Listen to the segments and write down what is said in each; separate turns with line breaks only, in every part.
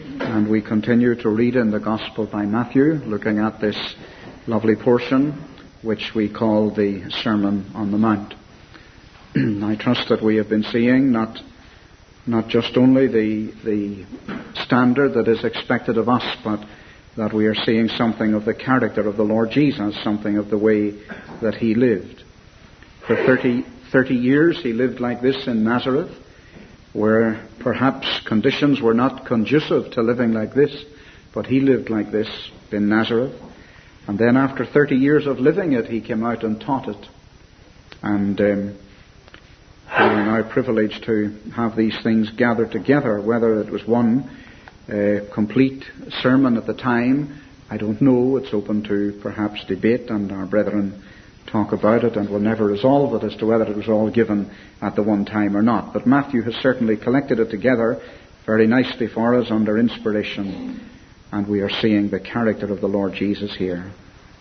And we continue to read in the Gospel by Matthew, looking at this lovely portion which we call the Sermon on the Mount. I trust that we have been seeing not just only the standard that is expected of us, but that we are seeing something of the character of the Lord Jesus, something of the way that he lived. For 30 years he lived like this in Nazareth, where perhaps conditions were not conducive to living like this, but he lived like this in Nazareth. And then after 30 years of living it, he came out and taught it. And we are now privileged to have these things gathered together. Whether it was one complete sermon at the time, I don't know. It's open to perhaps debate, and our brethren talk about it, and will never resolve it as to whether it was all given at the one time or not. But Matthew has certainly collected it together very nicely for us under inspiration, and we are seeing the character of the Lord Jesus here.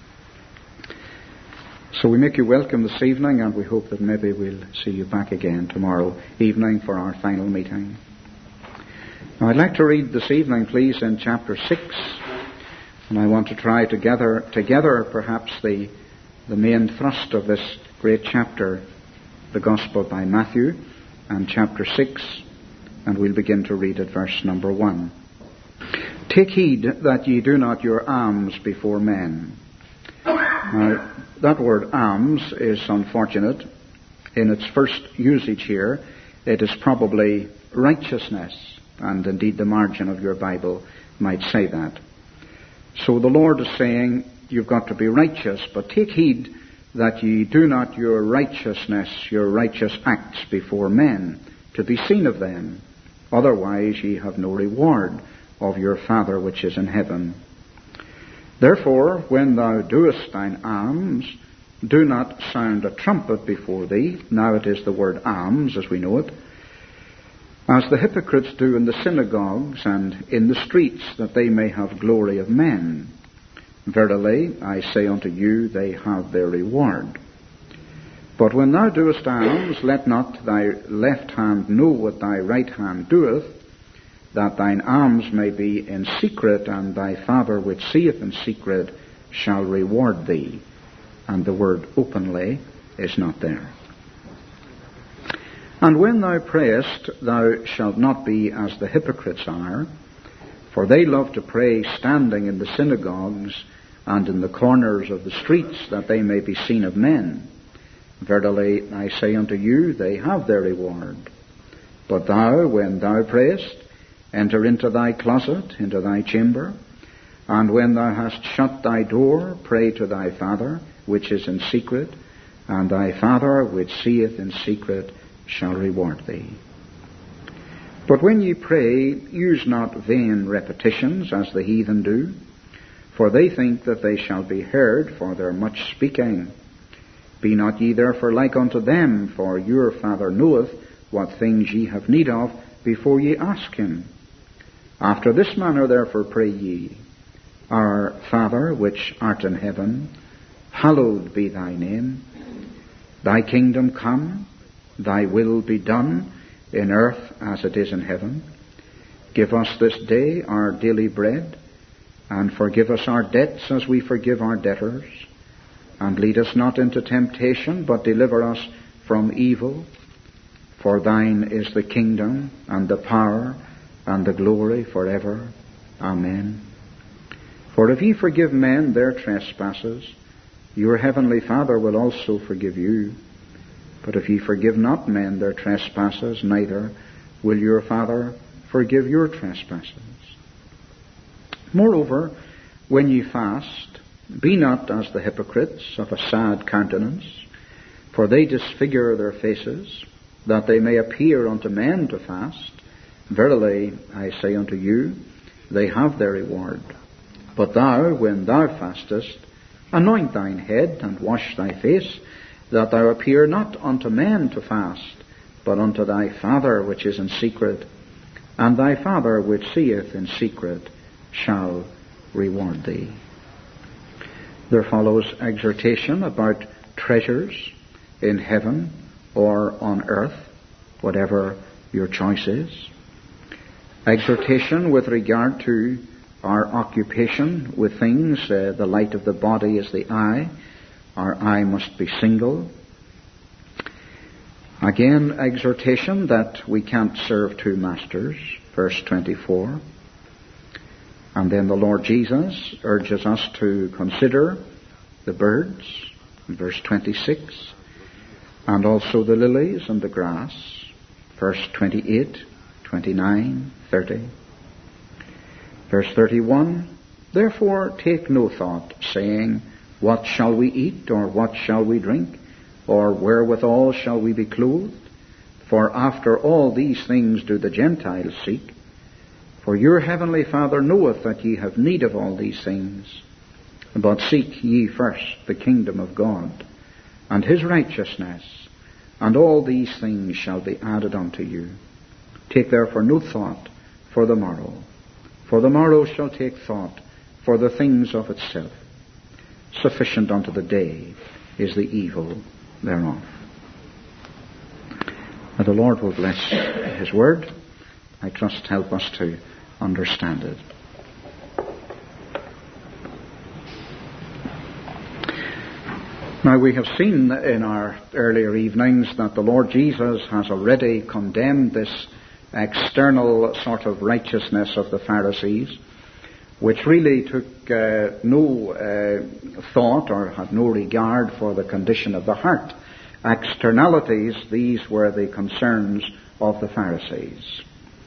So we make you welcome this evening, and we hope that maybe we'll see you back again tomorrow evening for our final meeting. Now I'd like to read this evening, please, in chapter 6, and I want to try to gather together perhaps the main thrust of this great chapter, the Gospel by Matthew, and chapter 6, and we'll begin to read at verse number 1. Take heed that ye do not your alms before men. Now, that word alms is unfortunate. In its first usage here, it is probably righteousness, and indeed the margin of your Bible might say that. So the Lord is saying, you've got to be righteous, but take heed that ye do not your righteousness, your righteous acts before men, to be seen of them. Otherwise ye have no reward of your Father which is in heaven. Therefore, when thou doest thine alms, do not sound a trumpet before thee. Now it is the word alms as we know it, as the hypocrites do in the synagogues and in the streets, that they may have glory of men. Verily, I say unto you, they have their reward. But when thou doest alms, let not thy left hand know what thy right hand doeth, that thine alms may be in secret, and thy Father which seeth in secret shall reward thee. And the word openly is not there. And when thou prayest, thou shalt not be as the hypocrites are, for they love to pray standing in the synagogues and in the corners of the streets, that they may be seen of men. Verily, I say unto you, they have their reward. But thou, when thou prayest, enter into thy closet, into thy chamber, and when thou hast shut thy door, pray to thy Father, which is in secret, and thy Father, which seeth in secret, shall reward thee. But when ye pray, use not vain repetitions, as the heathen do, for they think that they shall be heard for their much speaking. Be not ye therefore like unto them, for your Father knoweth what things ye have need of before ye ask him. After this manner therefore pray ye, Our Father which art in heaven, hallowed be thy name. Thy kingdom come, thy will be done, in earth as it is in heaven. Give us this day our daily bread, and forgive us our debts as we forgive our debtors. And lead us not into temptation, but deliver us from evil. For thine is the kingdom, and the power, and the glory forever. Amen. For if ye forgive men their trespasses, your heavenly Father will also forgive you. But if ye forgive not men their trespasses, neither will your Father forgive your trespasses. Moreover, when ye fast, be not as the hypocrites of a sad countenance, for they disfigure their faces, that they may appear unto men to fast. Verily, I say unto you, they have their reward. But thou, when thou fastest, anoint thine head, and wash thy face, that thou appear not unto men to fast, but unto thy Father which is in secret, and thy Father which seeth in secret shall reward thee. There follows exhortation about treasures in heaven or on earth, whatever your choice is. Exhortation with regard to our occupation with things. The light of the body is the eye. Our eye must be single. Again, exhortation that we can't serve two masters, verse 24. And then the Lord Jesus urges us to consider the birds, in verse 26, and also the lilies and the grass, verse 28, 29, 30. Verse 31, therefore take no thought, saying, what shall we eat, or what shall we drink, or wherewithal shall we be clothed? For after all these things do the Gentiles seek. For your heavenly Father knoweth that ye have need of all these things. But seek ye first the kingdom of God, and his righteousness, and all these things shall be added unto you. Take therefore no thought for the morrow shall take thought for the things of itself. Sufficient unto the day is the evil thereof. Now the Lord will bless his word. I trust help us to understand it. Now we have seen in our earlier evenings that the Lord Jesus has already condemned this external sort of righteousness of the Pharisees, which really took no thought or had no regard for the condition of the heart. Externalities, these were the concerns of the Pharisees.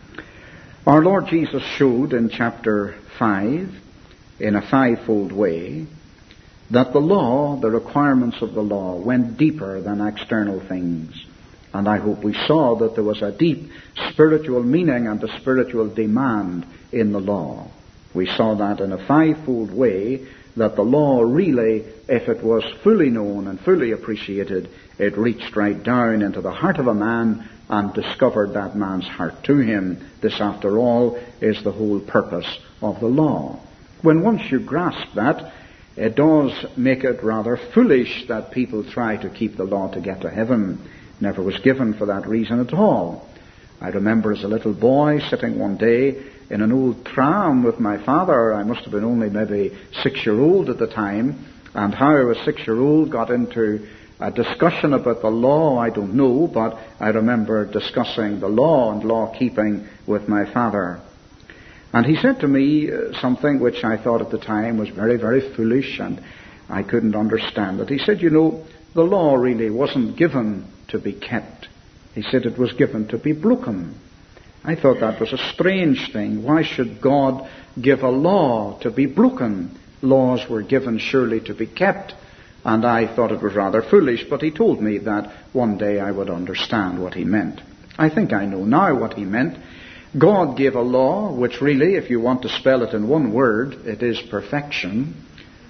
Our Lord Jesus showed in chapter 5, in a fivefold way, that the law, the requirements of the law, went deeper than external things. And I hope we saw that there was a deep spiritual meaning and a spiritual demand in the law. We saw that in a fivefold way, that the law really, if it was fully known and fully appreciated, it reached right down into the heart of a man and discovered that man's heart to him. This, after all, is the whole purpose of the law. When once you grasp that, it does make it rather foolish that people try to keep the law to get to heaven. Never was given for that reason at all. I remember as a little boy sitting one day in an old tram with my father. I must have been only maybe 6-year-old at the time, and how I was 6-year-old got into a discussion about the law, I don't know, but I remember discussing the law and law-keeping with my father. And he said to me something which I thought at the time was very, very foolish, and I couldn't understand it. He said, you know, the law really wasn't given to be kept. He said it was given to be broken. I thought that was a strange thing. Why should God give a law to be broken? Laws were given surely to be kept. And I thought it was rather foolish, but he told me that one day I would understand what he meant. I think I know now what he meant. God gave a law, which really, if you want to spell it in one word, it is perfection.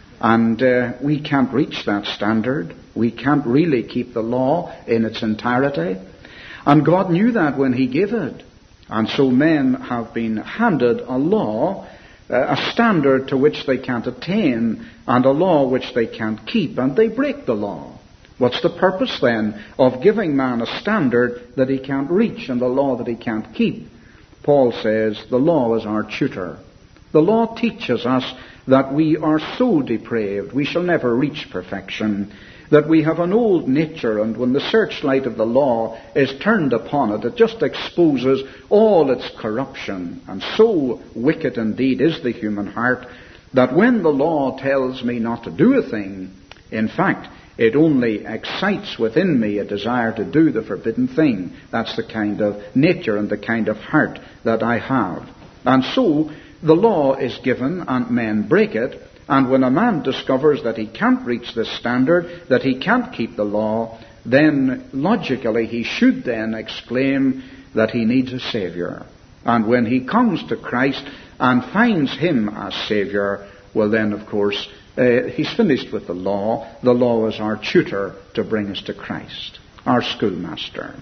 And we can't reach that standard. We can't really keep the law in its entirety. And God knew that when he gave it. And so men have been handed a law, a standard to which they can't attain, and a law which they can't keep, and they break the law. What's the purpose then of giving man a standard that he can't reach and a law that he can't keep? Paul says the law is our tutor. The law teaches us that we are so depraved, we shall never reach perfection, that we have an old nature, and when the searchlight of the law is turned upon it, it just exposes all its corruption. And so wicked indeed is the human heart, that when the law tells me not to do a thing, in fact, it only excites within me a desire to do the forbidden thing. That's the kind of nature and the kind of heart that I have. And so the law is given and men break it. And when a man discovers that he can't reach this standard, that he can't keep the law, then logically he should then exclaim that he needs a Savior. And when he comes to Christ and finds him as Savior, well then, of course, he's finished with the law. The law is our tutor to bring us to Christ, our schoolmaster.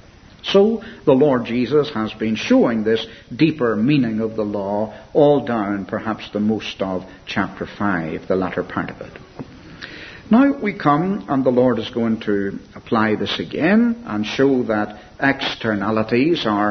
So the Lord Jesus has been showing this deeper meaning of the law all down perhaps the most of chapter 5, the latter part of it. Now we come, and the Lord is going to apply this again and show that externalities are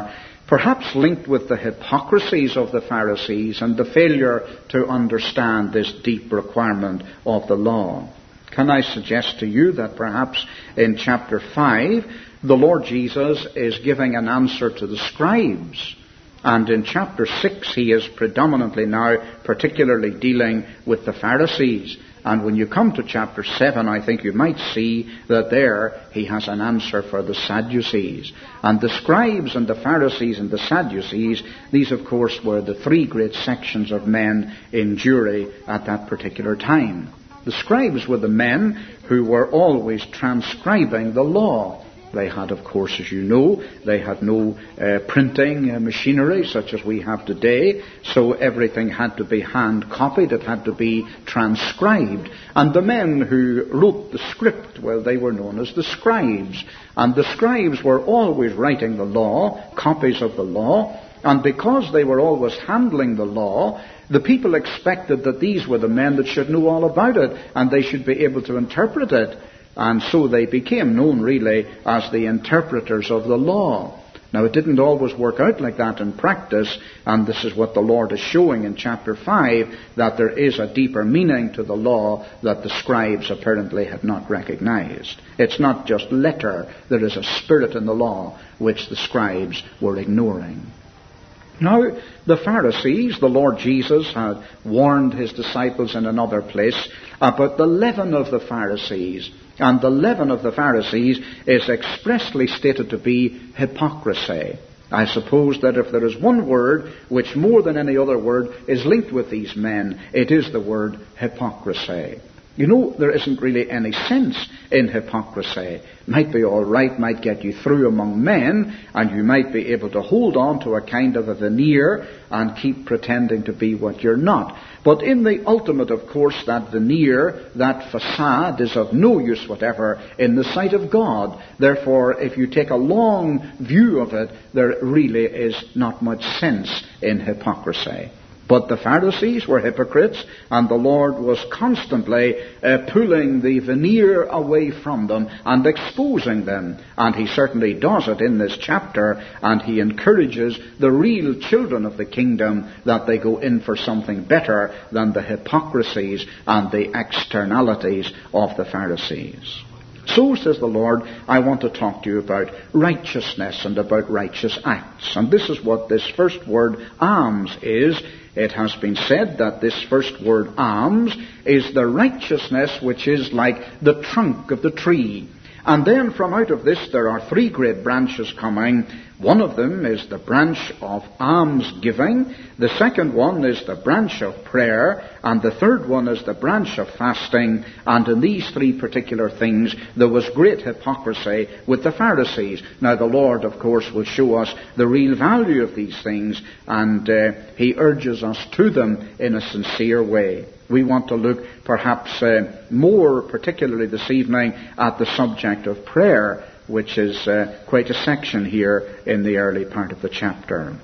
perhaps linked with the hypocrisies of the Pharisees and the failure to understand this deep requirement of the law. Can I suggest to you that perhaps in chapter 5, the Lord Jesus is giving an answer to the scribes, and in chapter 6 he is predominantly now particularly dealing with the Pharisees. And when you come to chapter 7, I think you might see that there he has an answer for the Sadducees. And the scribes and the Pharisees and the Sadducees, these of course were the three great sections of men in Jewry at that particular time. The scribes were the men who were always transcribing the law. They had, of course, as you know, they had no printing machinery such as we have today, so everything had to be hand copied, it had to be transcribed. And the men who wrote the script, well, they were known as the scribes. And the scribes were always writing the law, copies of the law, and because they were always handling the law, the people expected that these were the men that should know all about it, and they should be able to interpret it. And so they became known really as the interpreters of the law. Now it didn't always work out like that in practice, and this is what the Lord is showing in chapter 5, that there is a deeper meaning to the law that the scribes apparently had not recognized. It's not just letter, there is a spirit in the law which the scribes were ignoring. Now, the Pharisees, the Lord Jesus had warned his disciples in another place about the leaven of the Pharisees. And the leaven of the Pharisees is expressly stated to be hypocrisy. I suppose that if there is one word which more than any other word is linked with these men, it is the word hypocrisy. You know, there isn't really any sense in hypocrisy. Might be all right, might get you through among men, and you might be able to hold on to a kind of a veneer and keep pretending to be what you're not. But in the ultimate, of course, that veneer, that facade is of no use whatever in the sight of God. Therefore, if you take a long view of it, there really is not much sense in hypocrisy. But the Pharisees were hypocrites, and the Lord was constantly pulling the veneer away from them and exposing them. And he certainly does it in this chapter, and he encourages the real children of the kingdom that they go in for something better than the hypocrisies and the externalities of the Pharisees. So, says the Lord, I want to talk to you about righteousness and about righteous acts. And this is what this first word, alms, is. It has been said that this first word, alms, is the righteousness which is like the trunk of the tree. And then from out of this there are three great branches coming. One of them is the branch of almsgiving. The second one is the branch of prayer. And the third one is the branch of fasting. And in these three particular things there was great hypocrisy with the Pharisees. Now the Lord, of course, will show us the real value of these things. And he urges us to them in a sincere way. We want to look perhaps more particularly this evening at the subject of prayer, which is quite a section here in the early part of the chapter.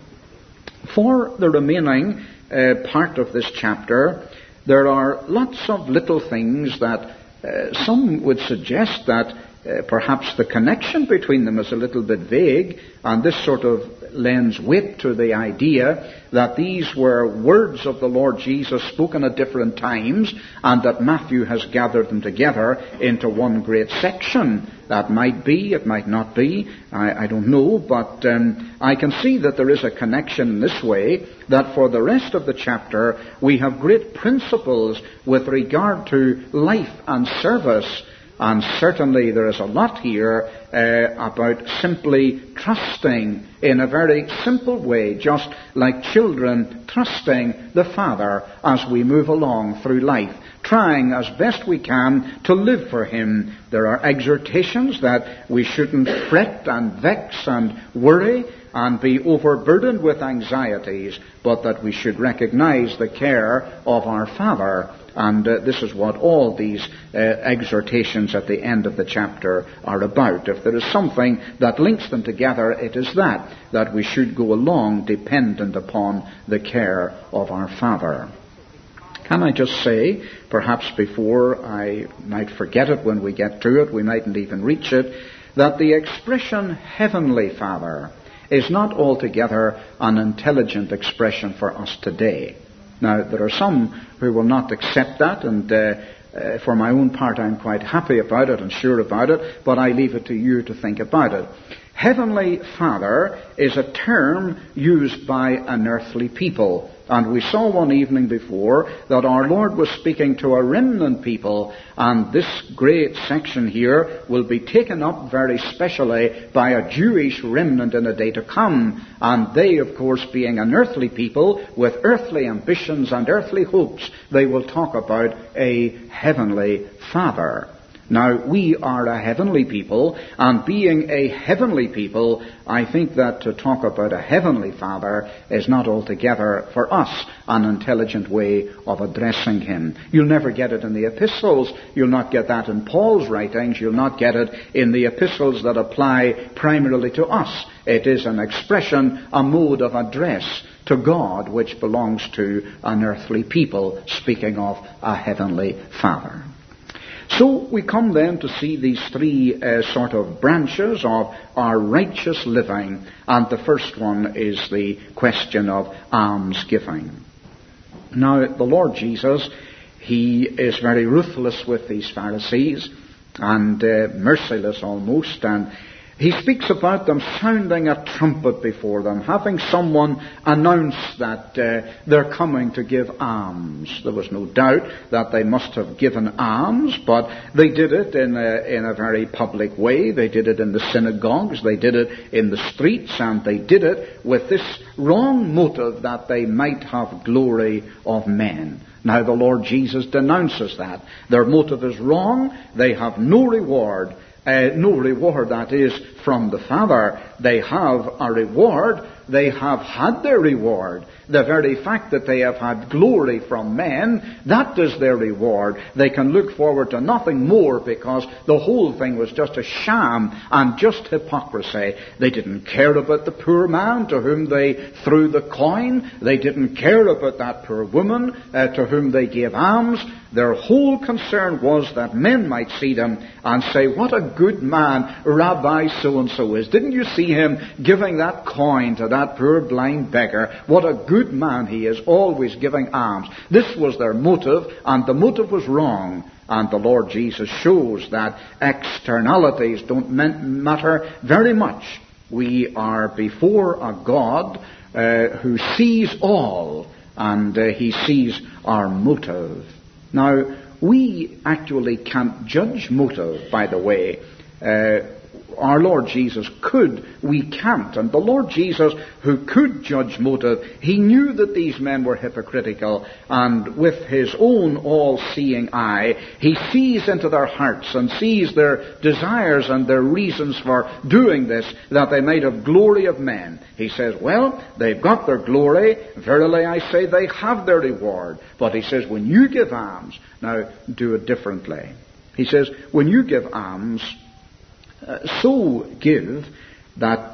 For the remaining part of this chapter, there are lots of little things that some would suggest that perhaps the connection between them is a little bit vague, and this sort of lends weight to the idea that these were words of the Lord Jesus spoken at different times, and that Matthew has gathered them together into one great section. That might be, it might not be, I don't know, but I can see that there is a connection in this way, that for the rest of the chapter we have great principles with regard to life and service. And certainly there is a lot here about simply trusting in a very simple way, just like children trusting the Father as we move along through life, trying as best we can to live for Him. There are exhortations that we shouldn't fret and vex and worry and be overburdened with anxieties, but that we should recognize the care of our Father. And this is what all these exhortations at the end of the chapter are about. If there is something that links them together, it is that we should go along dependent upon the care of our Father. Can I just say, perhaps before I might forget it when we get to it, we mightn't even reach it, that the expression Heavenly Father is not altogether an intelligent expression for us today. Now, there are some who will not accept that, and for my own part, I'm quite happy about it and sure about it, but I leave it to you to think about it. Heavenly Father is a term used by an earthly people. And we saw one evening before that our Lord was speaking to a remnant people, and this great section here will be taken up very specially by a Jewish remnant in a day to come. And they, of course, being an earthly people with earthly ambitions and earthly hopes, they will talk about a heavenly Father. Now, we are a heavenly people, and being a heavenly people, I think that to talk about a heavenly Father is not altogether for us an intelligent way of addressing him. You'll never get it in the epistles. You'll not get that in Paul's writings. You'll not get it in the epistles that apply primarily to us. It is an expression, a mode of address to God which belongs to an earthly people, speaking of a heavenly Father. So we come then to see these three sort of branches of our righteous living, and the first one is the question of almsgiving. Now, the Lord Jesus, he is very ruthless with these Pharisees, and merciless almost, and he speaks about them sounding a trumpet before them, having someone announce that they're coming to give alms. There was no doubt that they must have given alms, but they did it in a very public way. They did it in the synagogues, they did it in the streets, and they did it with this wrong motive that they might have glory of men. Now the Lord Jesus denounces that. Their motive is wrong. They have no reward. No reward, that is, from the Father. They have a reward. They have had their reward. The very fact that they have had glory from men, that is their reward. They can look forward to nothing more, because the whole thing was just a sham and just hypocrisy. They didn't care about the poor man to whom they threw the coin. They didn't care about that poor woman to whom they gave alms. Their whole concern was that men might see them and say, "What a good man Rabbi so-and-so is. Didn't you see him giving that coin to that poor blind beggar? What a good man he is, always giving alms." This was their motive, and the motive was wrong. And the Lord Jesus shows that externalities don't matter very much. We are before a God who sees all, and he sees our motive. Now, we actually can't judge motive, by the way. Our Lord Jesus could, we can't. And the Lord Jesus, who could judge motive, he knew that these men were hypocritical, and with his own all-seeing eye, he sees into their hearts and sees their desires and their reasons for doing this, that they might have glory of men. He says, well, they've got their glory. Verily I say, they have their reward. But he says, when you give alms, now do it differently. He says, when you give alms, so give that,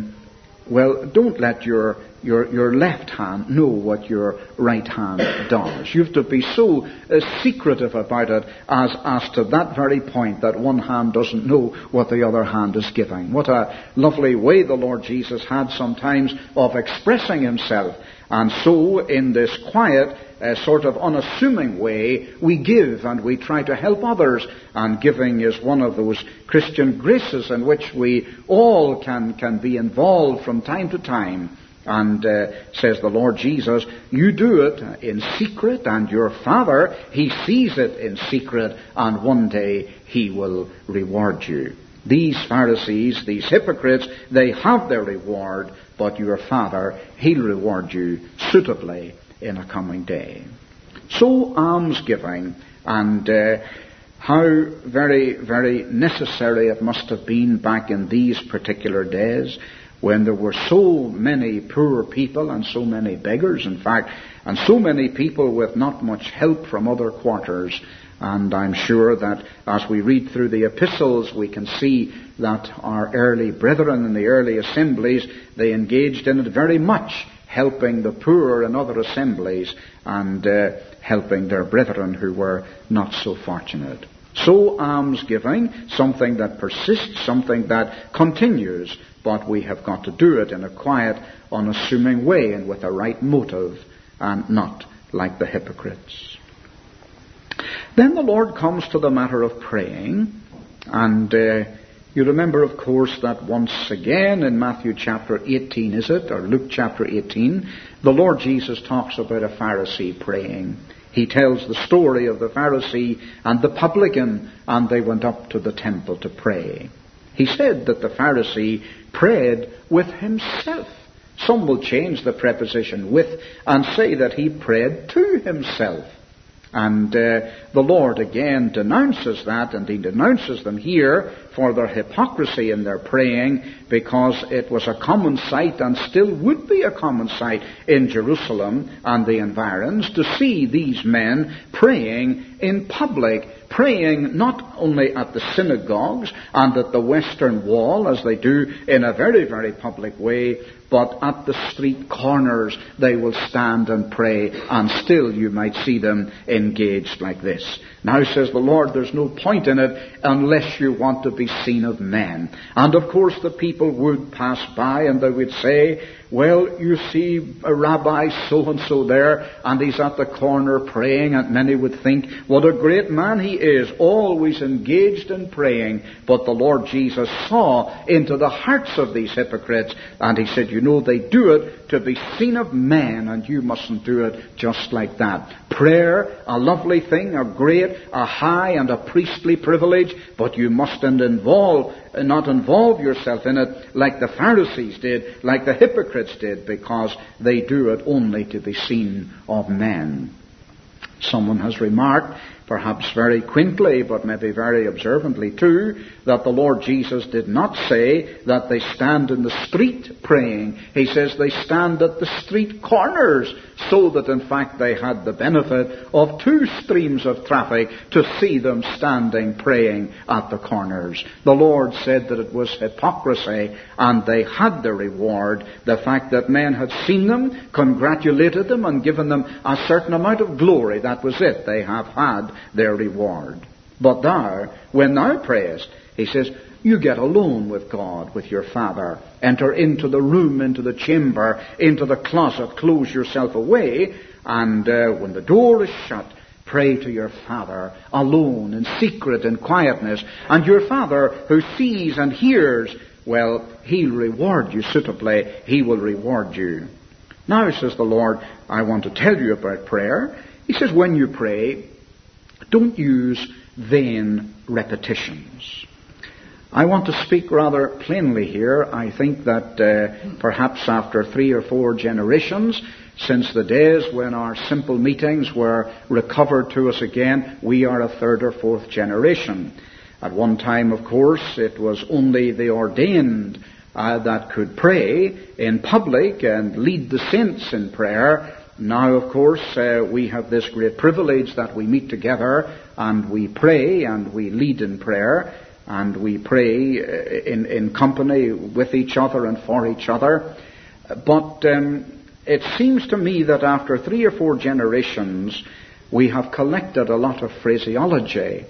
don't let your left hand know what your right hand does. You have to be so secretive about it as to that very point that one hand doesn't know what the other hand is giving. What a lovely way the Lord Jesus had sometimes of expressing himself. And so, in this quiet, sort of unassuming way, we give and we try to help others. And giving is one of those Christian graces in which we all can be involved from time to time. And says the Lord Jesus, you do it in secret, and your Father, he sees it in secret, and one day he will reward you. These Pharisees, these hypocrites, they have their reward, but your Father, he'll reward you suitably in a coming day. So, almsgiving, and how very, very necessary it must have been back in these particular days, when there were so many poor people and so many beggars, in fact, and so many people with not much help from other quarters. And I'm sure that as we read through the epistles, we can see that our early brethren in the early assemblies, they engaged in it very much, helping the poor in other assemblies and helping their brethren who were not so fortunate. So almsgiving, something that persists, something that continues, but we have got to do it in a quiet, unassuming way and with a right motive, and not like the hypocrites. Then the Lord comes to the matter of praying, and you remember, of course, that once again in Matthew chapter 18, is it, or Luke chapter 18, the Lord Jesus talks about a Pharisee praying. He tells the story of the Pharisee and the publican, and they went up to the temple to pray. He said that the Pharisee prayed with himself. Some will change the preposition with and say that he prayed to himself. And the Lord again denounces that, and he denounces them here for their hypocrisy in their praying, because it was a common sight and still would be a common sight in Jerusalem and the environs to see these men praying in public, praying not only at the synagogues and at the western wall, as they do in a very, very public way, but at the street corners they will stand and pray, and still you might see them engaged like this. Now, says the Lord, there's no point in it unless you want to be seen of men. And of course the people would pass by and they would say, well, you see a Rabbi so-and-so there, and he's at the corner praying, and many would think, what a great man he is, always engaged in praying. But the Lord Jesus saw into the hearts of these hypocrites, and he said, you know, they do it to be seen of men, and you mustn't do it just like that. Prayer, a lovely thing, a great, a high and a priestly privilege, but you mustn't not involve yourself in it like the Pharisees did, like the hypocrites did, because they do it only to be seen of men. Someone has remarked, perhaps very quaintly, but maybe very observantly too, that the Lord Jesus did not say that they stand in the street praying. He says they stand at the street corners, so that in fact they had the benefit of two streams of traffic to see them standing praying at the corners. The Lord said that it was hypocrisy, and they had their reward. The fact that men had seen them, congratulated them, and given them a certain amount of glory, that was it. They have had their reward. But thou, when thou prayest, he says, you get alone with God, with your Father. Enter into the room, into the chamber, into the closet, close yourself away, and when the door is shut, pray to your Father alone, in secret, in quietness. And your Father, who sees and hears, well, he'll reward you suitably. He will reward you. Now, says the Lord, I want to tell you about prayer. He says, when you pray, don't use vain repetitions. I want to speak rather plainly here. I think that perhaps after 3 or 4 generations, since the days when our simple meetings were recovered to us again, we are a 3rd or 4th generation. At one time, of course, it was only the ordained that could pray in public and lead the saints in prayer. Now, of course, we have this great privilege that we meet together and we pray and we lead in prayer and we pray in company with each other and for each other. But it seems to me that after 3 or 4 generations, we have collected a lot of phraseology.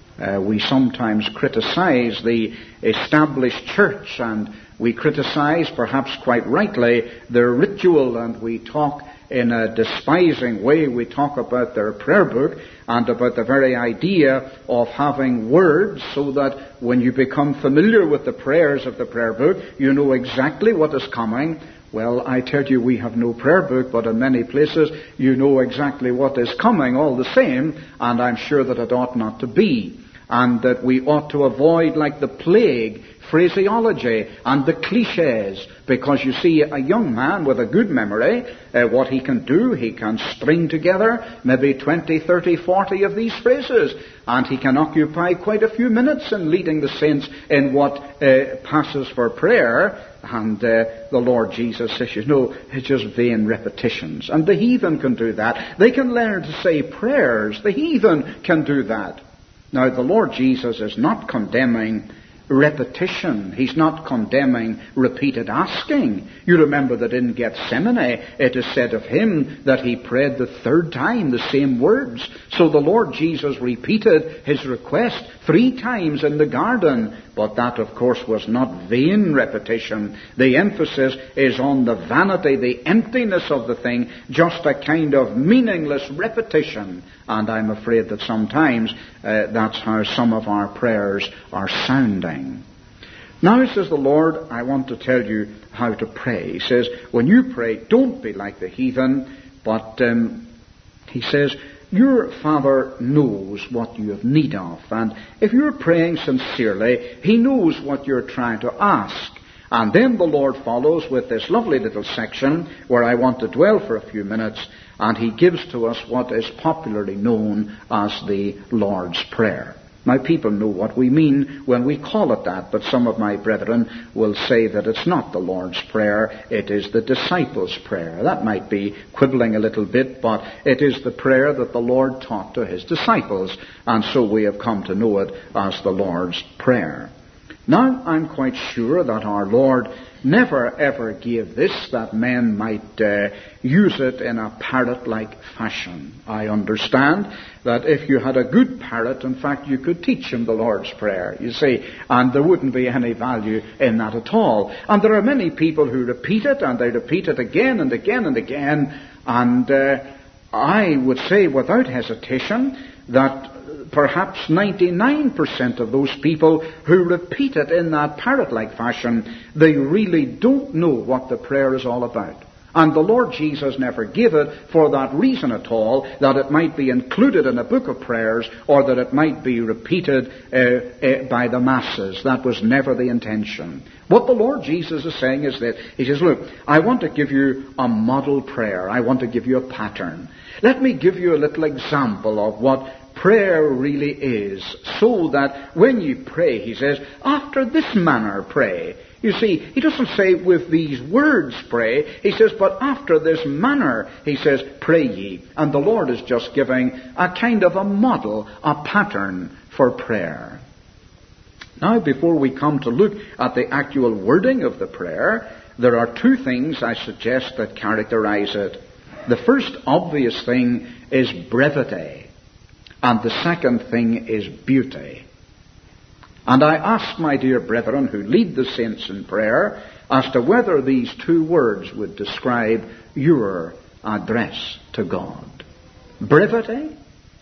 We sometimes criticize the established church, and we criticize, perhaps quite rightly, their ritual, and we talk in a despising way. We talk about their prayer book and about the very idea of having words so that when you become familiar with the prayers of the prayer book, you know exactly what is coming. Well, I tell you, we have no prayer book, but in many places you know exactly what is coming all the same, and I'm sure that it ought not to be. And that we ought to avoid, like the plague, phraseology and the cliches, because you see, a young man with a good memory, what he can do, he can string together maybe 20, 30, 40 of these phrases, and he can occupy quite a few minutes in leading the saints in what passes for prayer. And the Lord Jesus says, you know, it's just vain repetitions. And the heathen can do that. They can learn to say prayers. The heathen can do that. Now, the Lord Jesus is not condemning repetition. He's not condemning repeated asking. You remember that in Gethsemane it is said of him that he prayed the third time the same words. So the Lord Jesus repeated his request 3 times in the garden. But that, of course, was not vain repetition. The emphasis is on the vanity, the emptiness of the thing, just a kind of meaningless repetition. And I'm afraid that sometimes that's how some of our prayers are sounding. Now, says the Lord, I want to tell you how to pray. He says, when you pray, don't be like the heathen, but he says, your Father knows what you have need of. And if you're praying sincerely, He knows what you're trying to ask. And then the Lord follows with this lovely little section where I want to dwell for a few minutes, and He gives to us what is popularly known as the Lord's Prayer. Now, people know what we mean when we call it that, but some of my brethren will say that it's not the Lord's Prayer, it is the disciples' prayer. That might be quibbling a little bit, but it is the prayer that the Lord taught to His disciples, and so we have come to know it as the Lord's Prayer. Now, I'm quite sure that our Lord never ever gave this that men might use it in a parrot-like fashion. I understand that if you had a good parrot, in fact, you could teach him the Lord's Prayer, you see, and there wouldn't be any value in that at all. And there are many people who repeat it, and they repeat it again and again and again, and I would say without hesitation that perhaps 99% of those people who repeat it in that parrot-like fashion, they really don't know what the prayer is all about. And the Lord Jesus never gave it for that reason at all, that it might be included in a book of prayers or that it might be repeated by the masses. That was never the intention. What the Lord Jesus is saying is that He says, look, I want to give you a model prayer. I want to give you a pattern. Let me give you a little example of what prayer really is, so that when you pray, He says, after this manner pray. You see, He doesn't say with these words pray. He says, but after this manner, He says, pray ye. And the Lord is just giving a kind of a model, a pattern for prayer. Now, before we come to look at the actual wording of the prayer, there are 2 things I suggest that characterize it. The first obvious thing is brevity. And the second thing is beauty. And I ask my dear brethren who lead the saints in prayer as to whether these 2 words would describe your address to God. Brevity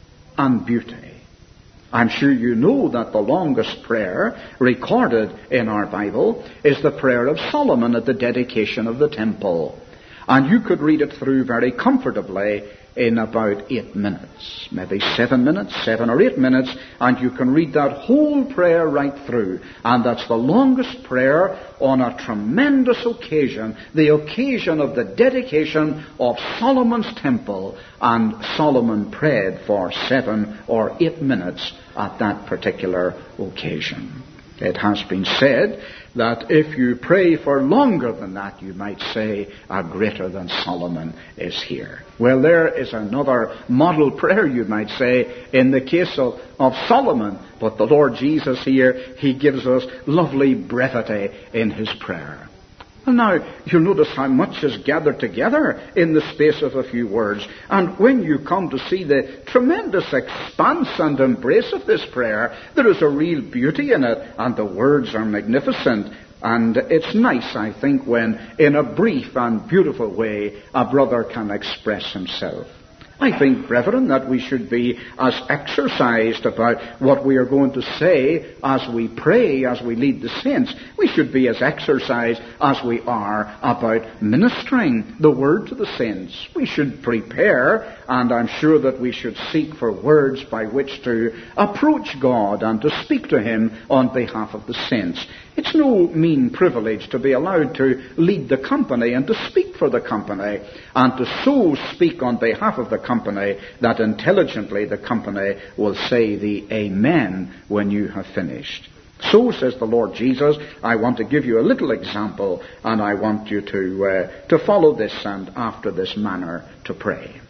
and beauty. I'm sure you know that the longest prayer recorded in our Bible is the prayer of Solomon at the dedication of the temple. And you could read it through very comfortably in about 8 minutes, maybe 7 minutes, 7 or 8 minutes, and you can read that whole prayer right through. And that's the longest prayer on a tremendous occasion, the occasion of the dedication of Solomon's temple. And Solomon prayed for 7 or 8 minutes at that particular occasion. It has been said that if you pray for longer than that, you might say a greater than Solomon is here. Well, there is another model prayer, you might say, in the case of Solomon. But the Lord Jesus here, He gives us lovely brevity in His prayer. And now, you'll notice how much is gathered together in the space of a few words. And when you come to see the tremendous expanse and embrace of this prayer, there is a real beauty in it, and the words are magnificent. And it's nice, I think, when in a brief and beautiful way a brother can express himself. I think, brethren, that we should be as exercised about what we are going to say as we pray, as we lead the saints. We should be as exercised as we are about ministering the word to the saints. We should prepare, and I'm sure that we should seek for words by which to approach God and to speak to Him on behalf of the saints. It's no mean privilege to be allowed to lead the company and to speak for the company, and to so speak on behalf of the company that intelligently the company will say the Amen when you have finished. So, says the Lord Jesus, I want to give you a little example, and I want you to follow this and after this manner to pray.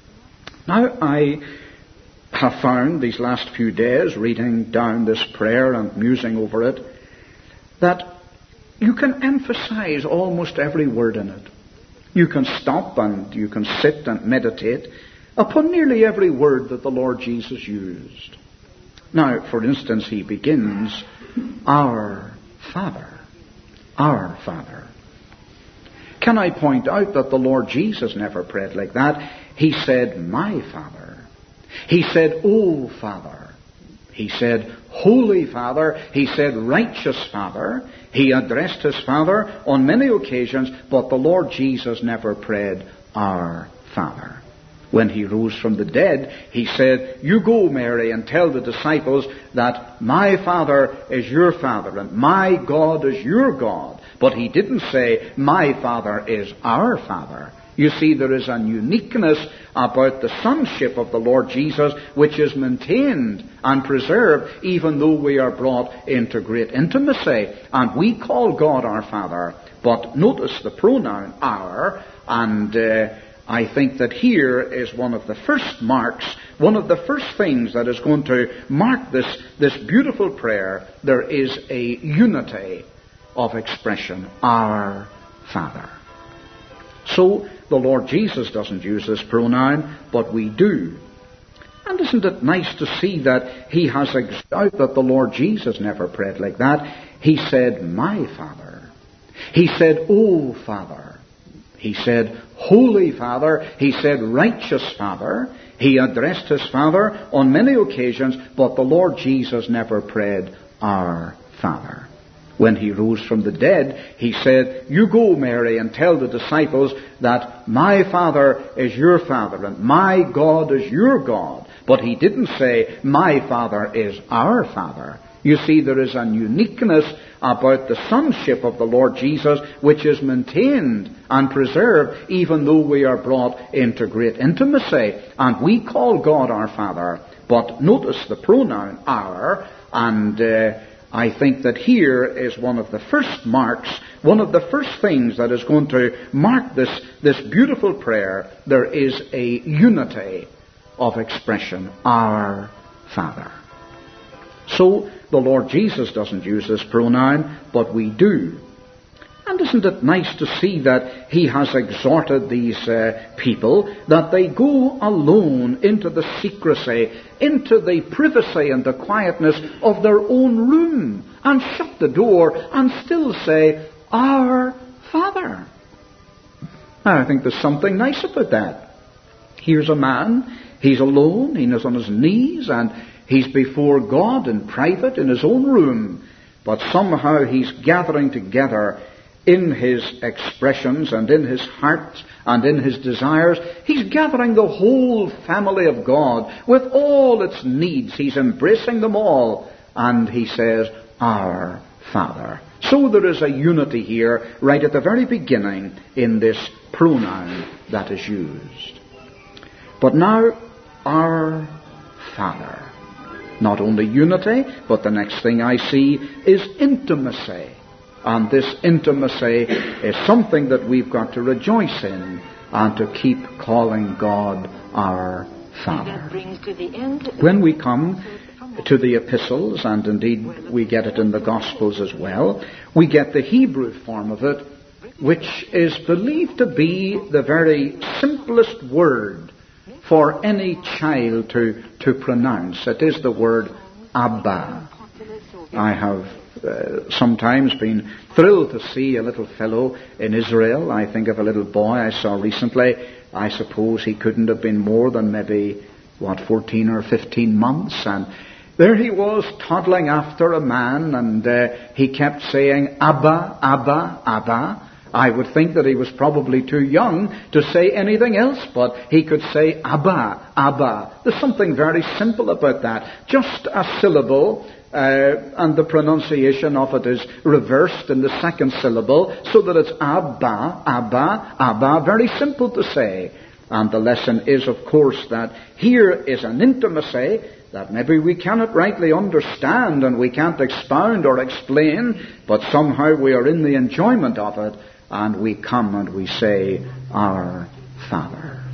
Now, I have found these last few days, reading down this prayer and musing over it, that you can emphasize almost every word in it. You can stop and you can sit and meditate upon nearly every word that the Lord Jesus used. Now, for instance, he begins, Our Father. Our Father. Can I point out that the Lord Jesus never prayed like that? He said, My Father. He said, O Father. He said, Holy Father. He said, Righteous Father. He addressed his Father on many occasions, but the Lord Jesus never prayed, Our Father. When he rose from the dead, he said, You go, Mary, and tell the disciples that my Father is your Father and my God is your God. But he didn't say, My Father is our Father. You see, there is an uniqueness about the sonship of the Lord Jesus which is maintained and preserved even though we are brought into great intimacy. And we call God our Father. But notice the pronoun our, and I think that here is one of the first marks, one of the first things that is going to mark this beautiful prayer. There is a unity of expression, Our Father. So the Lord Jesus doesn't use this pronoun, but we do. And isn't it nice to see that he has out that the Lord Jesus never prayed like that? He said, My Father. He said, O Father. He said, Holy Father. He said, Righteous Father. He addressed his Father on many occasions, but the Lord Jesus never prayed, Our Father. When he rose from the dead, he said, You go, Mary, and tell the disciples that my Father is your Father and my God is your God. But he didn't say, My Father is our Father. You see, there is an uniqueness about the sonship of the Lord Jesus which is maintained and preserved even though we are brought into great intimacy. And we call God our Father. But notice the pronoun our, and I think that here is one of the first marks, one of the first things that is going to mark this beautiful prayer. There is a unity of expression, Our Father. So the Lord Jesus doesn't use this pronoun, but we do. And isn't it nice to see that he has exhorted these people that they go alone into the secrecy, into the privacy and the quietness of their own room and shut the door and still say, Our Father. I think there's something nice about that. Here's a man, he's alone, he's on his knees, and he's before God in private in his own room. But somehow he's gathering together in his expressions and in his heart and in his desires. He's gathering the whole family of God with all its needs. He's embracing them all. And he says, Our Father. So there is a unity here right at the very beginning in this pronoun that is used. But now, Our Father. Not only unity, but the next thing I see is intimacy. And this intimacy is something that we've got to rejoice in and to keep calling God our Father. When we come to the epistles, and indeed we get it in the Gospels as well, we get the Hebrew form of it, which is believed to be the very simplest word for any child to pronounce. It is the word Abba. I have sometimes been thrilled to see a little fellow in Israel. I think of a little boy I saw recently. I suppose he couldn't have been more than maybe, 14 or 15 months. And there he was toddling after a man, and he kept saying, Abba, Abba, Abba. I would think that he was probably too young to say anything else, but he could say Abba, Abba. There's something very simple about that. Just a syllable, and the pronunciation of it is reversed in the second syllable, so that it's Abba, Abba, Abba. Very simple to say. And the lesson is, of course, that here is an intimacy that maybe we cannot rightly understand and we can't expound or explain, but somehow we are in the enjoyment of it, and we come and we say, Our Father.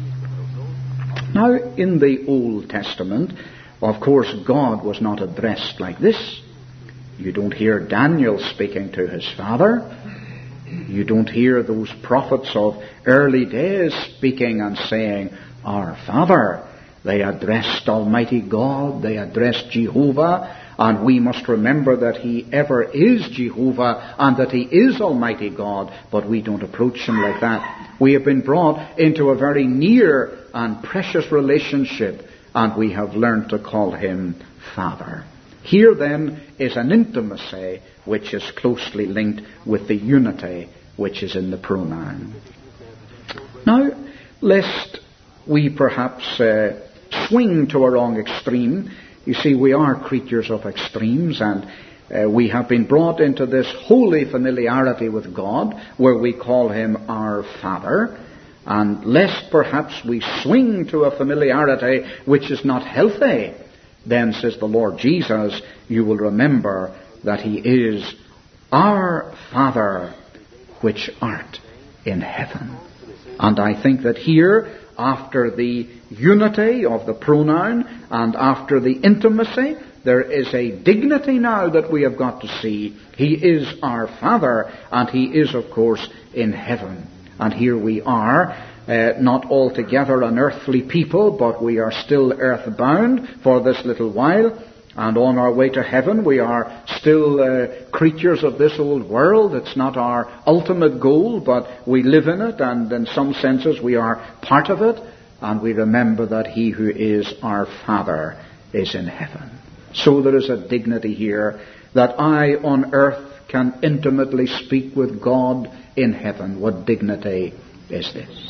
Now, in the Old Testament, of course, God was not addressed like this. You don't hear Daniel speaking to his father. You don't hear those prophets of early days speaking and saying, Our Father. They addressed Almighty God. They addressed Jehovah. And we must remember that He ever is Jehovah and that He is Almighty God. But we don't approach Him like that. We have been brought into a very near and precious relationship, and we have learned to call Him Father. Here then is an intimacy which is closely linked with the unity which is in the pronoun. Now, lest we perhaps swing to a wrong extreme, you see, we are creatures of extremes, and we have been brought into this holy familiarity with God, where we call Him our Father. And lest perhaps we swing to a familiarity which is not healthy, then, says the Lord Jesus, you will remember that He is our Father which art in heaven. And I think that here, after the unity of the pronoun and after the intimacy, there is a dignity now that we have got to see. He is our Father, and He is, of course, in heaven. And here we are, not altogether an earthly people, but we are still earthbound for this little while. And on our way to heaven, we are still creatures of this old world. It's not our ultimate goal, but we live in it, and in some senses we are part of it. And we remember that He who is our Father is in heaven. So there is a dignity here that I on earth can intimately speak with God in heaven. What dignity is this?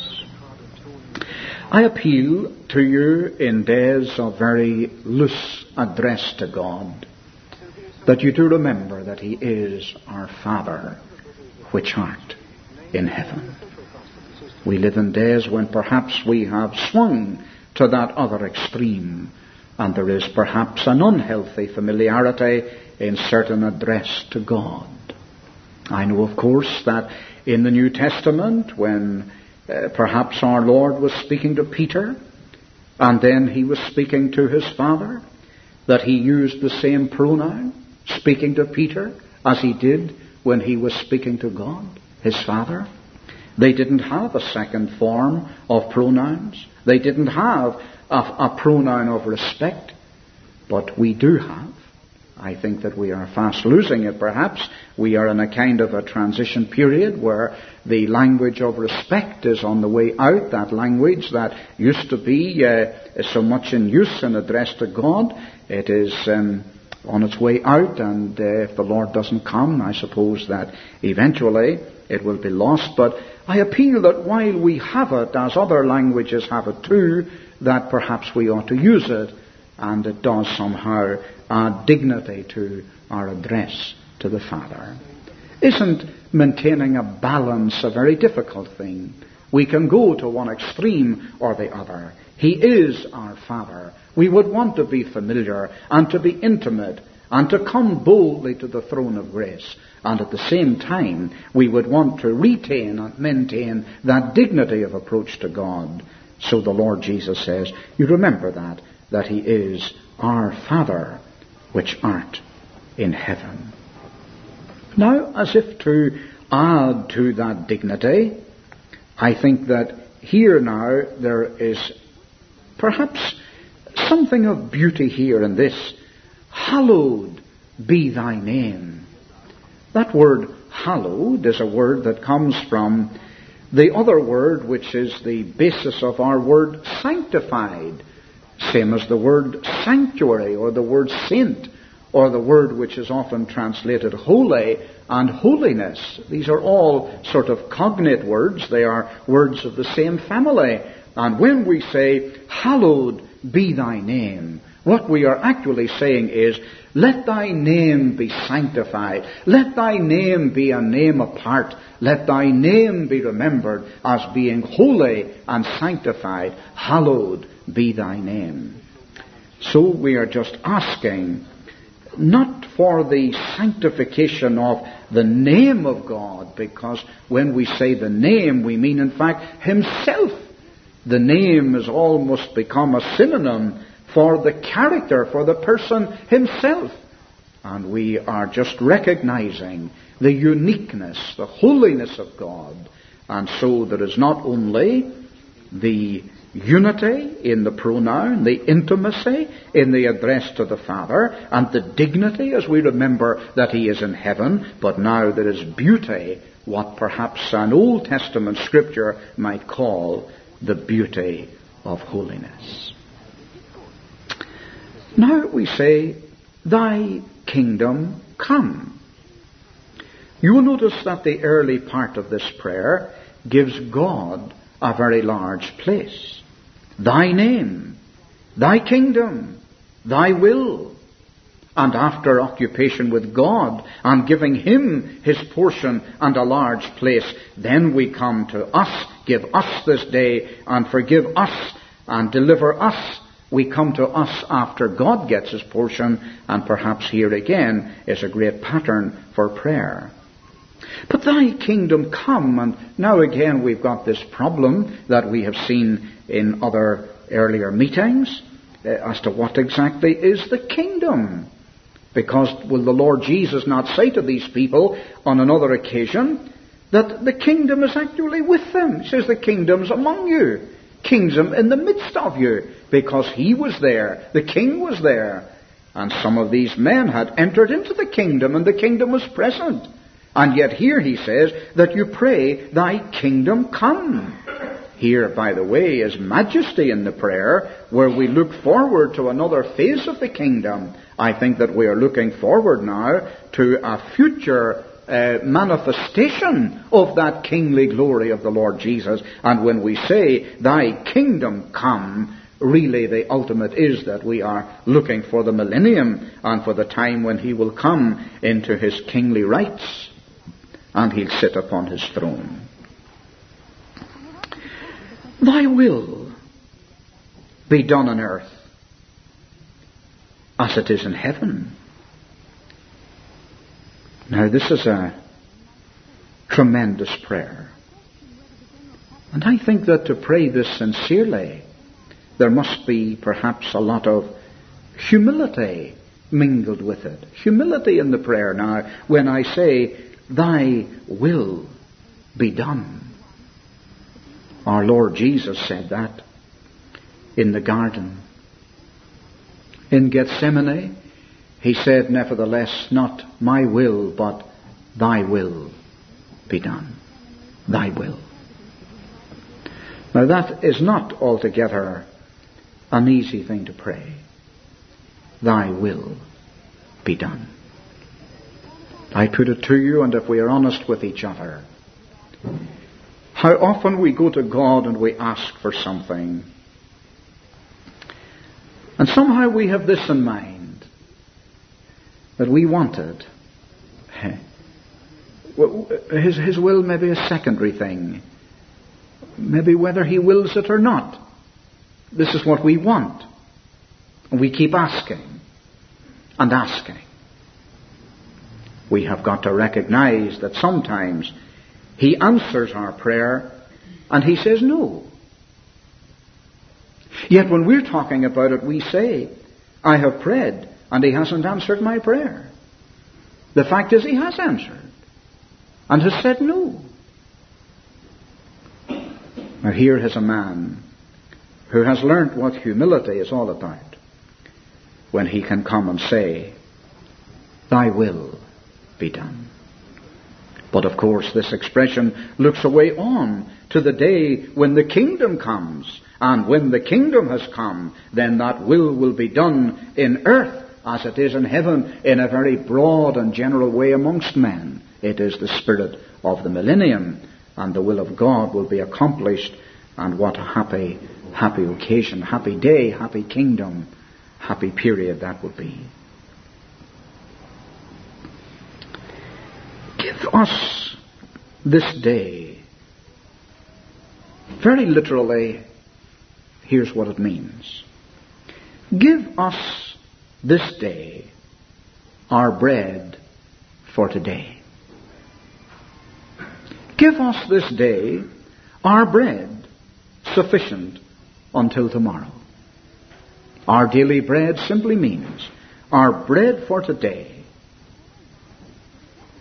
I appeal to you in days of very loose address to God, that you do remember that He is our Father which art in heaven. We live in days when perhaps we have swung to that other extreme, and there is perhaps an unhealthy familiarity in certain address to God. I know, of course, that in the New Testament, when perhaps our Lord was speaking to Peter, and then He was speaking to His Father, that He used the same pronoun, speaking to Peter, as He did when He was speaking to God, His Father. They didn't have a second form of pronouns. They didn't have a pronoun of respect. But we do have. I think that we are fast losing it, perhaps. We are in a kind of a transition period where the language of respect is on the way out. That language that used to be so much in use and addressed to God, it is on its way out, and if the Lord doesn't come, I suppose that eventually it will be lost. But I appeal that while we have it, as other languages have it too, that perhaps we ought to use it, and it does somehow add dignity to our address to the Father. Isn't maintaining a balance a very difficult thing? We can go to one extreme or the other. He is our Father. We would want to be familiar and to be intimate and to come boldly to the throne of grace. And at the same time, we would want to retain and maintain that dignity of approach to God. So the Lord Jesus says, you remember that He is our Father which art in heaven. Now, as if to add to that dignity, I think that here now there is perhaps something of beauty here in this. Hallowed be thy name. That word hallowed is a word that comes from the other word which is the basis of our word sanctified. Same as the word sanctuary or the word saint or the word which is often translated holy and holiness. These are all sort of cognate words. They are words of the same family. And when we say, hallowed be thy name, what we are actually saying is, let thy name be sanctified. Let thy name be a name apart. Let thy name be remembered as being holy and sanctified. Hallowed be thy name. So we are just asking, not for the sanctification of the name of God, because when we say the name, we mean in fact Himself. The name has almost become a synonym for the character, for the person Himself. And we are just recognizing the uniqueness, the holiness of God. And so there is not only the unity in the pronoun, the intimacy in the address to the Father, and the dignity as we remember that He is in heaven, but now there is beauty, what perhaps an Old Testament scripture might call the beauty of holiness. Now we say, Thy kingdom come. You will notice that the early part of this prayer gives God a very large place. Thy name, Thy kingdom, Thy will. And after occupation with God and giving Him His portion and a large place, then we come to us, give us this day and forgive us and deliver us. We come to us after God gets His portion, and perhaps here again is a great pattern for prayer. But Thy kingdom come, and now again we've got this problem that we have seen in other earlier meetings as to what exactly is the kingdom. Because will the Lord Jesus not say to these people on another occasion that the kingdom is actually with them? He says the kingdom's among you, kingdom in the midst of you, because He was there, the King was there, and some of these men had entered into the kingdom, and the kingdom was present. And yet here He says that you pray, Thy kingdom come. Here, by the way, is majesty in the prayer, where we look forward to another phase of the kingdom. I think that we are looking forward now to a future manifestation of that kingly glory of the Lord Jesus. And when we say, Thy kingdom come, really the ultimate is that we are looking for the millennium and for the time when He will come into His kingly rights and He'll sit upon His throne. Thy will be done on earth as it is in heaven. Now this is a tremendous prayer. And I think that to pray this sincerely, there must be perhaps a lot of humility mingled with it. Humility in the prayer. Now, when I say, Thy will be done. Our Lord Jesus said that in the garden. In Gethsemane, He said, nevertheless, not my will, but Thy will be done. Thy will. Now that is not altogether an easy thing to pray. Thy will be done. I put it to you, and if we are honest with each other, how often we go to God and we ask for something, and somehow we have this in mind, that we want it. His will may be a secondary thing. Maybe whether He wills it or not. This is what we want. And we keep asking and asking. We have got to recognize that sometimes He answers our prayer and He says no. Yet when we're talking about it, we say, I have prayed and He hasn't answered my prayer. The fact is He has answered and has said no. Now here is a man who has learnt what humility is all about, when he can come and say, Thy will be done. But of course this expression looks away on to the day when the kingdom comes. And when the kingdom has come, then that will be done in earth as it is in heaven, in a very broad and general way amongst men. It is the spirit of the millennium, and the will of God will be accomplished. And what a happy occasion, happy day, happy kingdom, happy period that would be. Give us this day. Very literally, here's what it means. Give us this day our bread for today. Give us this day our bread sufficient until tomorrow. Our daily bread simply means our bread for today.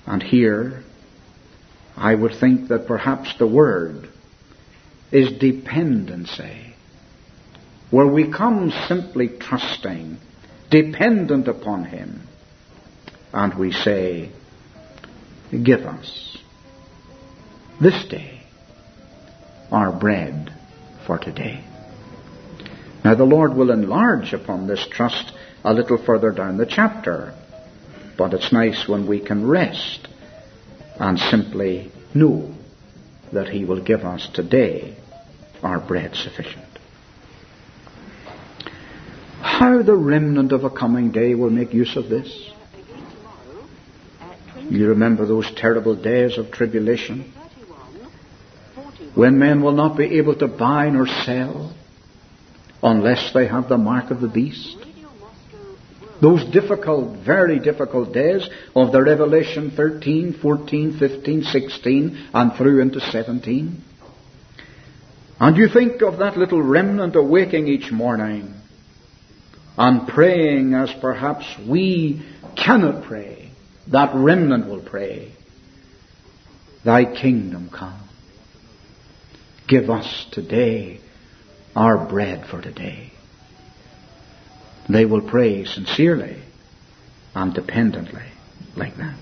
And here, I would think that perhaps the word is dependency, where we come simply trusting, dependent upon Him, and we say, give us this day our bread for today. Now the Lord will enlarge upon this trust a little further down the chapter, but it's nice when we can rest and simply know that He will give us today our bread sufficient. How the remnant of a coming day will make use of this. You remember those terrible days of tribulation, when men will not be able to buy nor sell unless they have the mark of the beast. Those difficult, very difficult days of the Revelation 13, 14, 15, 16, and through into 17. And you think of that little remnant awaking each morning and praying as perhaps we cannot pray. That remnant will pray, Thy kingdom come. Give us today our bread for today. They will pray sincerely and dependently like that.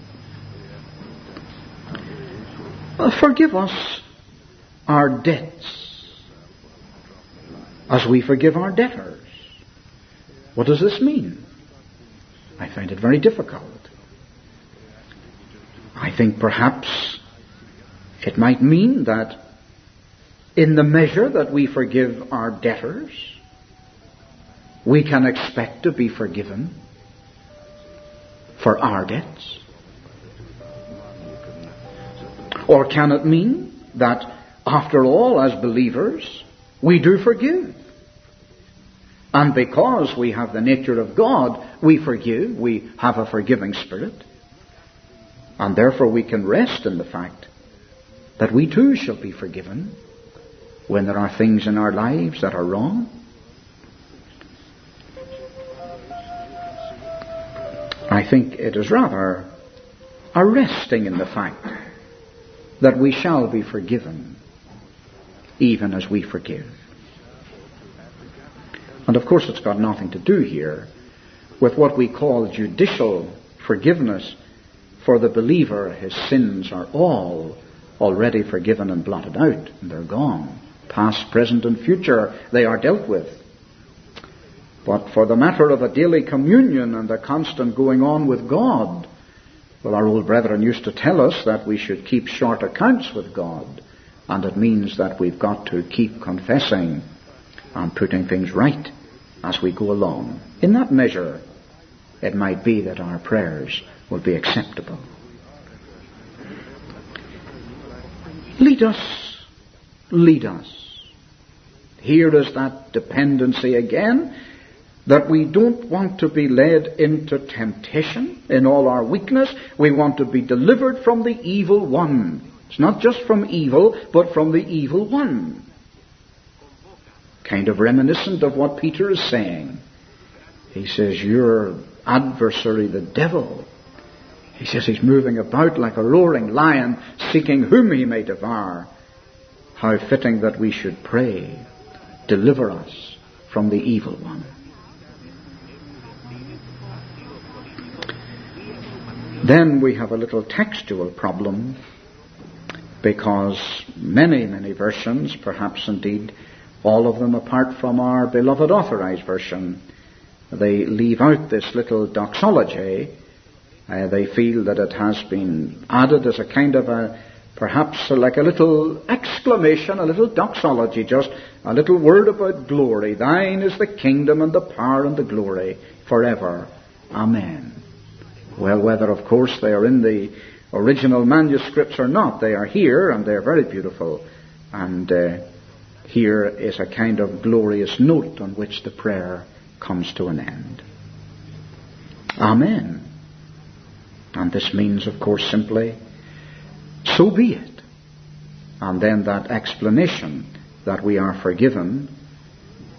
Forgive us our debts as we forgive our debtors. What does this mean? I find it very difficult. I think perhaps it might mean that in the measure that we forgive our debtors, we can expect to be forgiven for our debts. Or can it mean that, after all, as believers, we do forgive? And because we have the nature of God, we forgive, we have a forgiving spirit. And therefore we can rest in the fact that we too shall be forgiven when there are things in our lives that are wrong. I think it is rather a resting in the fact that we shall be forgiven even as we forgive. And of course it's got nothing to do here with what we call judicial forgiveness. For the believer, his sins are all already forgiven and blotted out, and they're gone. Past, present, and future, they are dealt with. But for the matter of a daily communion and a constant going on with God, well, our old brethren used to tell us that we should keep short accounts with God, and it means that we've got to keep confessing and putting things right as we go along. In that measure, it might be that our prayers will be acceptable. Lead us, lead us. Here is that dependency again, that we don't want to be led into temptation in all our weakness. We want to be delivered from the evil one. It's not just from evil, but from the evil one. Kind of reminiscent of what Peter is saying. He says, your adversary, the devil, he says he's moving about like a roaring lion, seeking whom he may devour. How fitting that we should pray, deliver us from the evil one. Then we have a little textual problem, because many, many versions, perhaps indeed all of them apart from our beloved Authorized Version, they leave out this little doxology. They feel that it has been added as a kind of perhaps like a little exclamation, a little doxology, just a little word about glory. Thine is the kingdom and the power and the glory forever. Amen. Well, whether, of course, they are in the original manuscripts or not, they are here, and they are very beautiful. And here is a kind of glorious note on which the prayer comes to an end. Amen. And this means, of course, simply, so be it. And then that explanation that we are forgiven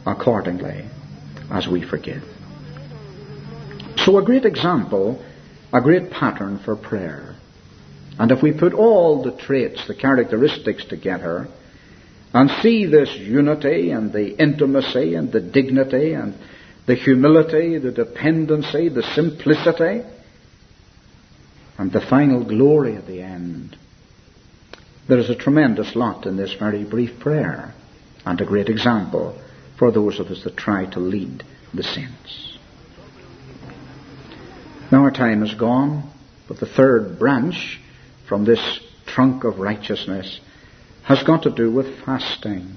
accordingly as we forgive. So a great example a great pattern for prayer. And if we put all the traits, the characteristics together, and see this unity and the intimacy and the dignity and the humility, the dependency, the simplicity, and the final glory at the end, there is a tremendous lot in this very brief prayer, and a great example for those of us that try to lead the saints. Now our time is gone, but the third branch from this trunk of righteousness has got to do with fasting.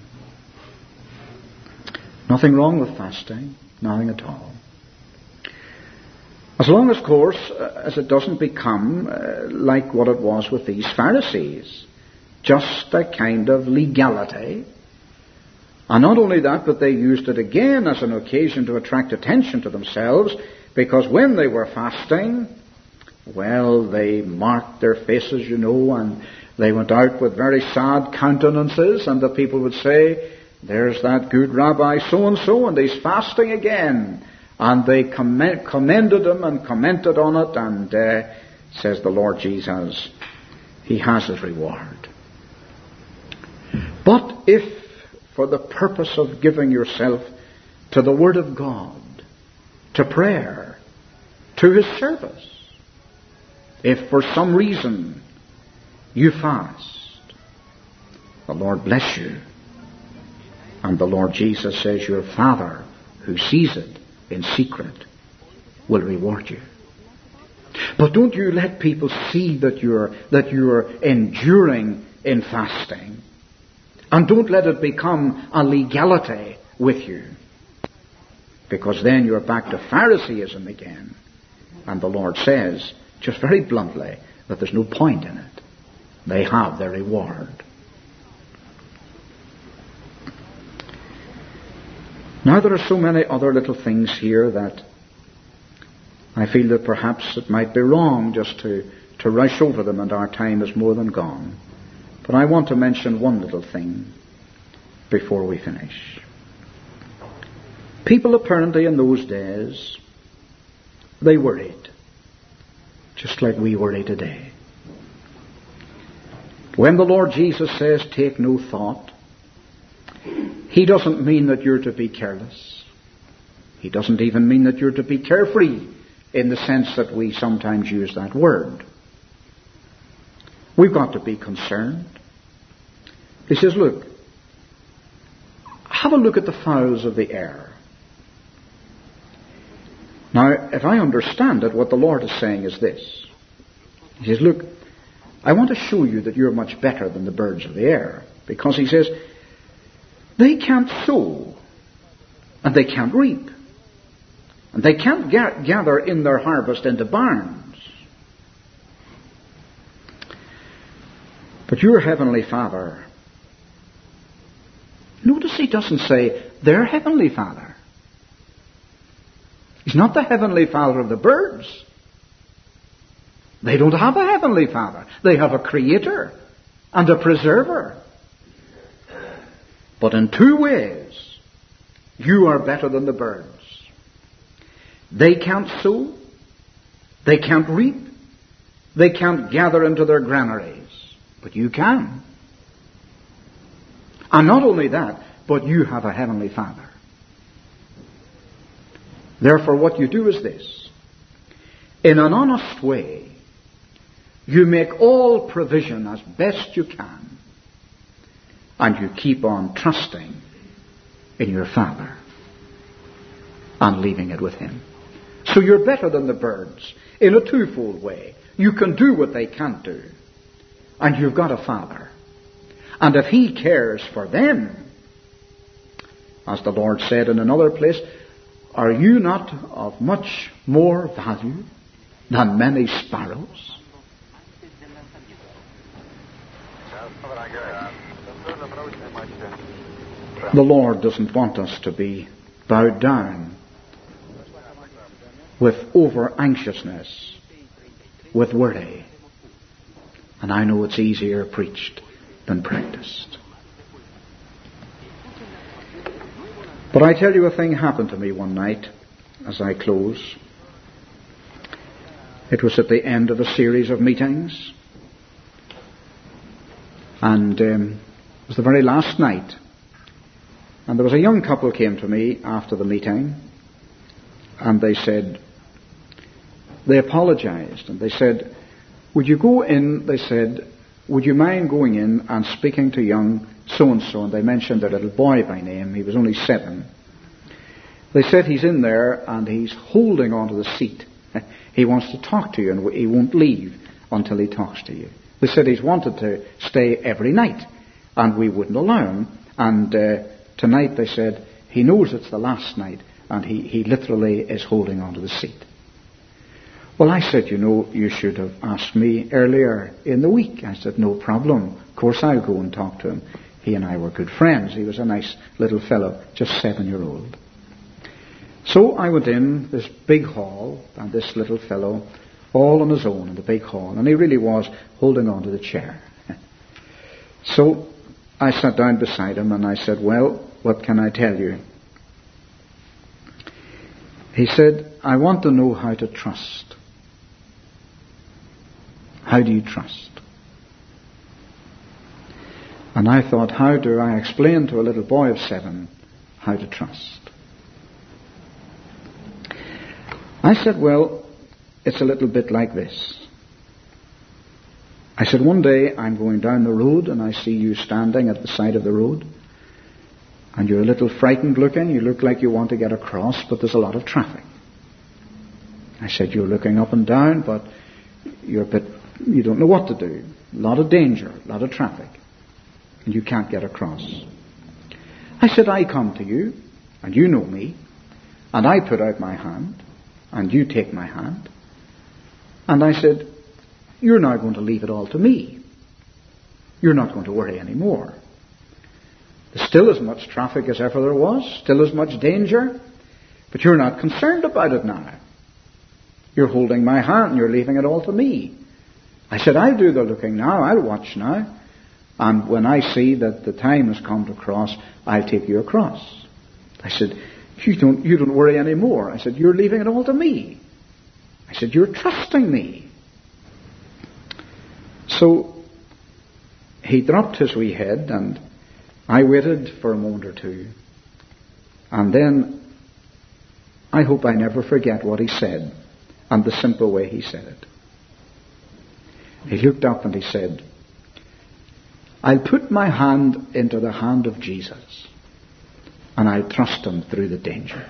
Nothing wrong with fasting, nothing at all. As long as, of course, as it doesn't become like what it was with these Pharisees, just a kind of legality. And not only that, but they used it again as an occasion to attract attention to themselves, because when they were fasting, well, they marked their faces, and they went out with very sad countenances, and the people would say, there's that good Rabbi so-and-so, and he's fasting again. And they commended him and commented on it, and says the Lord Jesus, he has his reward. But if, for the purpose of giving yourself to the Word of God, to prayer, to His service, if for some reason you fast, the Lord bless you. And the Lord Jesus says, your Father who sees it in secret will reward you. But don't you let people see that you're enduring in fasting. And don't let it become a legality with you. Because then you're back to Phariseeism again. And the Lord says, just very bluntly, that there's no point in it. They have their reward. Now there are so many other little things here that I feel that perhaps it might be wrong just to rush over them, and our time is more than gone. But I want to mention one little thing before we finish. People apparently in those days, they worried, just like we worry today. When the Lord Jesus says, take no thought, He doesn't mean that you're to be careless. He doesn't even mean that you're to be carefree in the sense that we sometimes use that word. We've got to be concerned. He says, look, have a look at the fowls of the air. Now, if I understand it, what the Lord is saying is this. He says, look, I want to show you that you're much better than the birds of the air. Because he says, they can't sow, and they can't reap, and they can't gather in their harvest into barns. But your heavenly Father, notice he doesn't say their heavenly Father. He's not the heavenly Father of the birds. They don't have a heavenly Father. They have a Creator and a Preserver. But in two ways, you are better than the birds. They can't sow, they can't reap, they can't gather into their granaries, but you can. And not only that, but you have a heavenly Father. Therefore, what you do is this. In an honest way, you make all provision as best you can, and you keep on trusting in your Father and leaving it with Him. So you're better than the birds in a twofold way. You can do what they can't do, and you've got a Father. And if He cares for them, as the Lord said in another place, are you not of much more value than many sparrows? The Lord doesn't want us to be bowed down with over-anxiousness, with worry. And I know it's easier preached than practiced. But I tell you, a thing happened to me one night as I close. It was at the end of a series of meetings. And it was the very last night. And there was a young couple came to me after the meeting. And they said, they apologized. And they said, would you go in, they said, would you mind going in and speaking to young so-and-so? And they mentioned their little boy by name. He was only 7. They said he's in there and he's holding onto the seat. He wants to talk to you and he won't leave until he talks to you. They said he's wanted to stay every night and we wouldn't allow him. And tonight, they said, he knows it's the last night and he literally is holding onto the seat. Well, I said, you should have asked me earlier in the week. I said, no problem. Of course, I'll go and talk to him. He and I were good friends. He was a nice little fellow, just 7-year-old. So I went in this big hall, and this little fellow, all on his own in the big hall, and he really was holding on to the chair. So I sat down beside him, and I said, well, what can I tell you? He said, I want to know how to trust. How do you trust? And I thought, how do I explain to a little boy of 7 how to trust? I said, well, it's a little bit like this. I said, one day I'm going down the road and I see you standing at the side of the road and you're a little frightened looking. You look like you want to get across, but there's a lot of traffic. I said, you're looking up and down, but you don't know what to do. A lot of danger, a lot of traffic, and you can't get across. I said, I come to you, and you know me, and I put out my hand, and you take my hand. And I said, you're now going to leave it all to me. You're not going to worry anymore. There's still as much traffic as ever there was, still as much danger, but you're not concerned about it now. You're holding my hand and you're leaving it all to me. I said, I'll do the looking now, I'll watch now, and when I see that the time has come to cross, I'll take you across. I said, you don't worry anymore. I said, you're leaving it all to me. I said, you're trusting me. So he dropped his wee head and I waited for a moment or two. And then I hope I never forget what he said and the simple way he said it. He looked up and he said, I'll put my hand into the hand of Jesus and I'll trust him through the danger.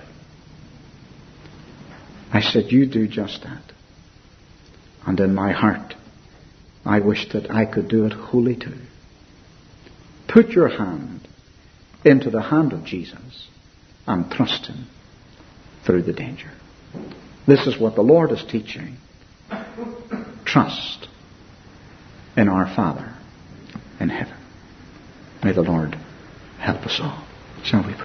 I said, you do just that. And in my heart, I wish that I could do it wholly too. Put your hand into the hand of Jesus and trust him through the danger. This is what the Lord is teaching. Trust in our Father in heaven. May the Lord help us all. Shall we pray?